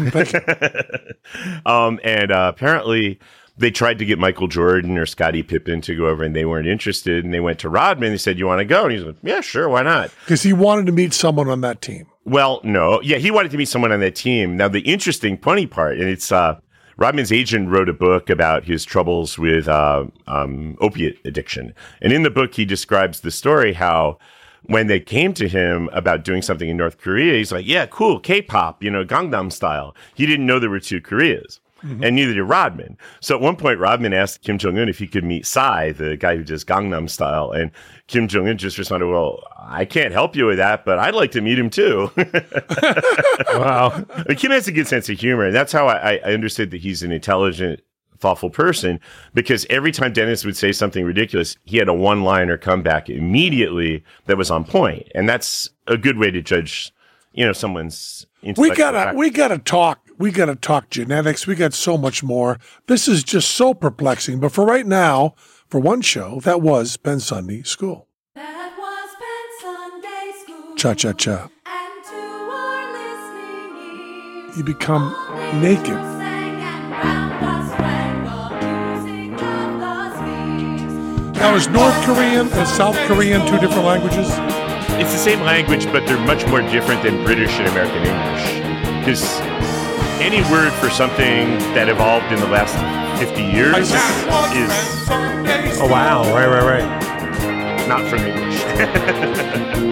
And apparently they tried to get Michael Jordan or Scottie Pippen to go over, and they weren't interested. And they went to Rodman. They said, "You want to go?" And he's like, "Yeah, sure, why not?" Because he wanted to meet someone on that team. Well, no. Yeah, he wanted to meet someone on that team. Now, the interesting, funny part, and it's Rodman's agent wrote a book about his troubles with opiate addiction. And in the book, he describes the story how when they came to him about doing something in North Korea, he's like, "Yeah, cool, K-pop, Gangnam Style." He didn't know there were two Koreas. And neither did Rodman. So at one point, Rodman asked Kim Jong-un if he could meet Psy, the guy who does Gangnam Style. And Kim Jong-un just responded, "Well, I can't help you with that, but I'd like to meet him too." Wow. Kim has a good sense of humor. And that's how I understood that he's an intelligent, thoughtful person, because every time Dennis would say something ridiculous, he had a one-liner comeback immediately that was on point. And that's a good way to judge, someone's intellectual We gotta talk. We got to talk genetics. We got so much more. This is just so perplexing. But for right now, for one show, that was Penn Sunday School. That was Penn Sunday School. Cha-cha-cha. And to our listening ears, You become naked. sang and round us rang the music of the spheres. Now, is North Korean and South Korean two different languages? It's the same language, but they're much more different than British and American English. Because any word for something that evolved in the last 50 years is Oh, wow. Right. not from English.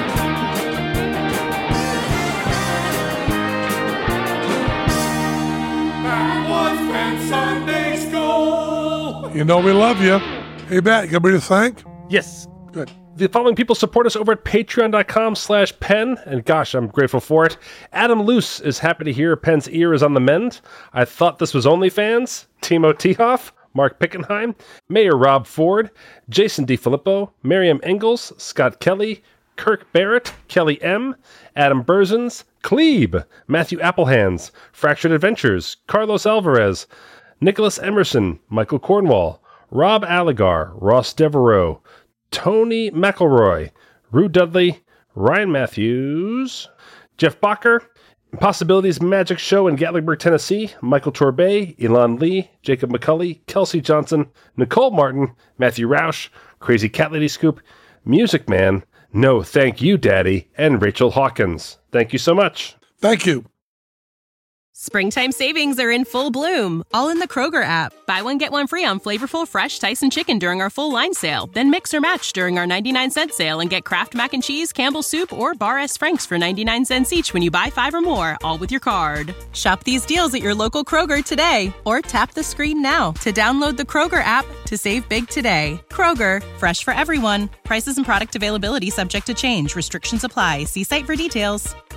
You know we love you. Hey, Matt, you got me to thank? Yes. Good. The following people support us over at patreon.com/Penn, and gosh, I'm grateful for it. Adam Luce is happy to hear Penn's ear is on the mend. I thought this was OnlyFans. Timo Tehoff, Mark Pickenheim, Mayor Rob Ford, Jason DiFilippo, Miriam Engels, Scott Kelly, Kirk Barrett, Kelly M., Adam Berzins, Klebe, Matthew Applehands, Fractured Adventures, Carlos Alvarez, Nicholas Emerson, Michael Cornwall, Rob Allegar, Ross Devereaux, Tony McElroy, Rue Dudley, Ryan Matthews, Jeff Bacher, Impossibilities Magic Show in Gatlinburg, Tennessee, Michael Torbay, Elon Lee, Jacob McCulley, Kelsey Johnson, Nicole Martin, Matthew Roush, Crazy Cat Lady Scoop, Music Man, No Thank You Daddy, and Rachel Hawkins. Thank you so much. Thank you. Springtime savings are in full bloom, all in the Kroger app. Buy one, get one free on flavorful, fresh Tyson chicken during our full line sale. Then mix or match during our 99-cent sale and get Kraft Mac and Cheese, Campbell's Soup, or Bar S. Franks for 99 cents each when you buy 5 or more, all with your card. Shop these deals at your local Kroger today, or tap the screen now to download the Kroger app to save big today. Kroger, fresh for everyone. Prices and product availability subject to change. Restrictions apply. See site for details.